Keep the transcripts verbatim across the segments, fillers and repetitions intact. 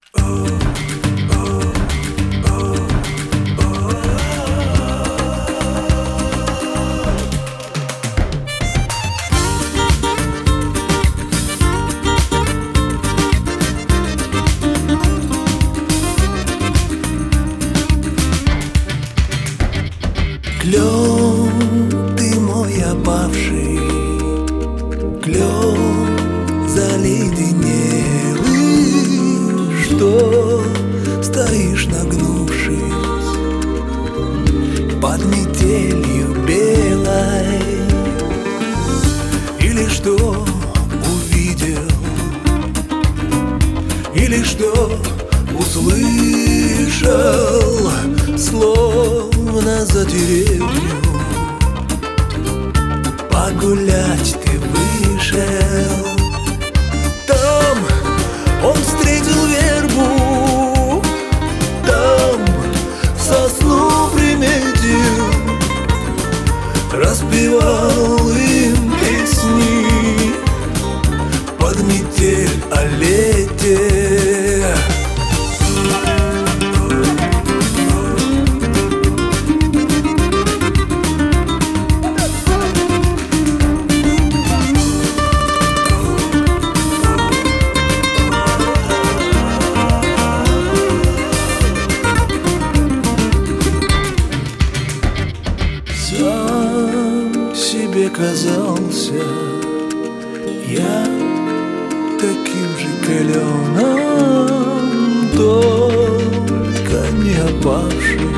Клен, ты мой опавший, клен заледенелый, что стоишь нагнувшись под метелью белой, или что увидел, или что услышал, словно за деревню погулять ты вышел. Там он встретил вербу, там сосну приметил, распевал им песни под метель о лете. Сам себе казался я таким же кленом, только не опавшим,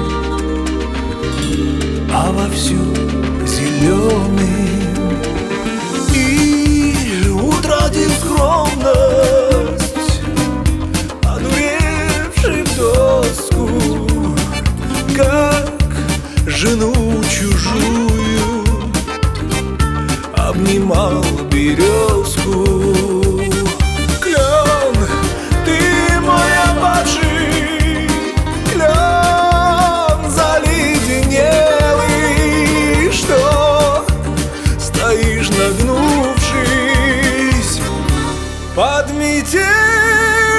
а вовсю зеленым, и утратив скромность, одуревший в доску, как жену чужую, обнимал березку. Клен, ты мой опавший, клен заледенелый, что стоишь нагнувшись под метель